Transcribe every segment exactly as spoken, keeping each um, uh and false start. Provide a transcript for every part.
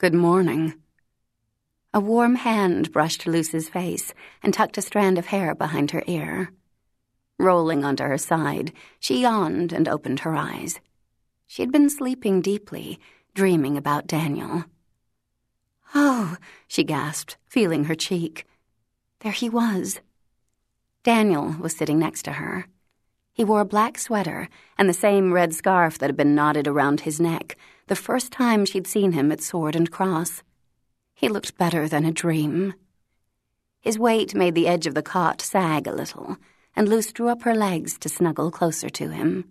Good morning. A warm hand brushed Luce's face and tucked a strand of hair behind her ear. Rolling onto her side, she yawned and opened her eyes. She had been sleeping deeply, dreaming about Daniel. "Oh," she gasped, feeling her cheek. There he was. Daniel was sitting next to her. He wore a black sweater and the same red scarf that had been knotted around his neck the first time she'd seen him at Sword and Cross. He looked better than a dream. His weight made the edge of the cot sag a little, and Luce drew up her legs to snuggle closer to him.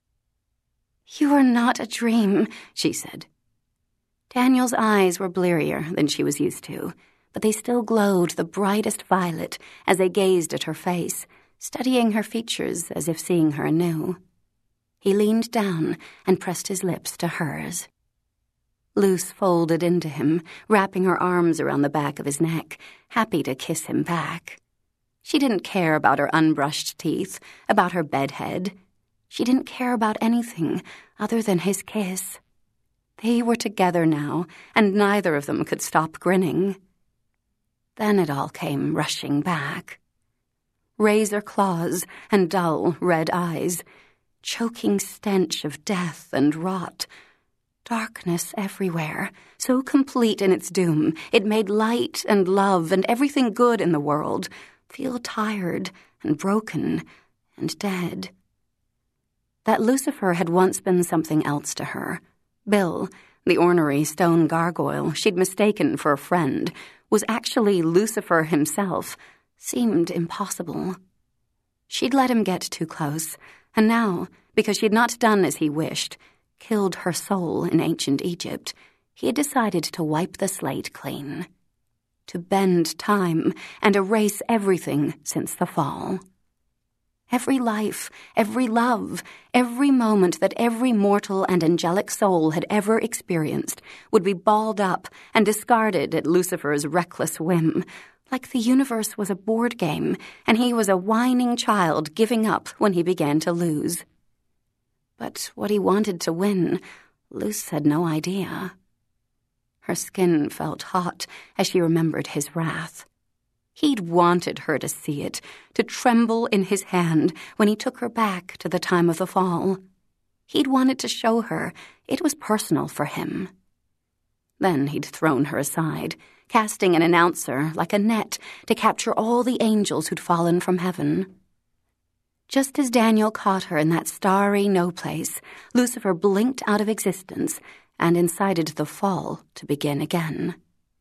"You are not a dream," she said. Daniel's eyes were blearier than she was used to, but they still glowed the brightest violet as they gazed at her face, studying her features as if seeing her anew. He leaned down and pressed his lips to hers. Luce folded into him, wrapping her arms around the back of his neck, happy to kiss him back. She didn't care about her unbrushed teeth, about her bedhead. She didn't care about anything other than his kiss. They were together now, and neither of them could stop grinning. Then it all came rushing back. Razor claws and dull red eyes, choking stench of death and rot, darkness everywhere, so complete in its doom, it made light and love and everything good in the world feel tired and broken and dead. That Lucifer had once been something else to her. Bill, the ornery stone gargoyle she'd mistaken for a friend, was actually Lucifer himself, seemed impossible. She'd let him get too close, and now, because she'd not done as he wished, killed her soul in ancient Egypt, he had decided to wipe the slate clean, to bend time and erase everything since the fall. Every life, every love, every moment that every mortal and angelic soul had ever experienced would be balled up and discarded at Lucifer's reckless whim, like the universe was a board game and he was a whining child giving up when he began to lose. But what he wanted to win, Luce had no idea. Her skin felt hot as she remembered his wrath. He'd wanted her to see it, to tremble in his hand when he took her back to the time of the fall. He'd wanted to show her it was personal for him. Then he'd thrown her aside, casting an announcer like a net to capture all the angels who'd fallen from heaven. Just as Daniel caught her in that starry no-place, Lucifer blinked out of existence and incited the fall to begin again.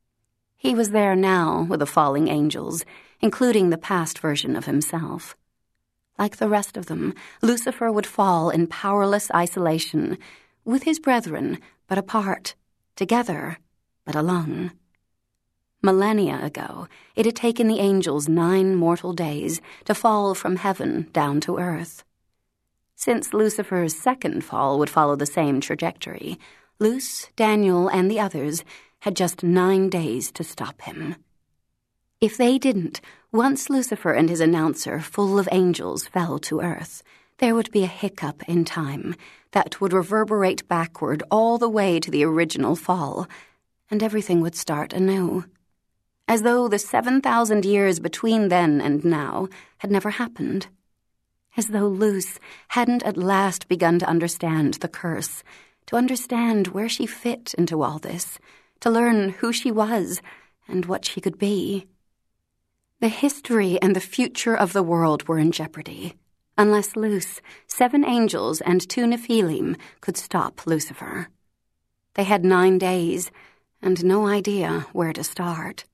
He was there now with the falling angels, including the past version of himself. Like the rest of them, Lucifer would fall in powerless isolation, with his brethren, but apart, together, but alone. Millennia ago, it had taken the angels nine mortal days to fall from heaven down to earth. Since Lucifer's second fall would follow the same trajectory, Luce, Daniel, and the others had just nine days to stop him. If they didn't, once Lucifer and his announcer, full of angels, fell to earth, there would be a hiccup in time that would reverberate backward all the way to the original fall, and everything would start anew. As though the seven thousand years between then and now had never happened. As though Luce hadn't at last begun to understand the curse, to understand where she fit into all this, to learn who she was and what she could be. The history and the future of the world were in jeopardy, unless Luce, seven angels, and two Nephilim could stop Lucifer. They had nine days and no idea where to start.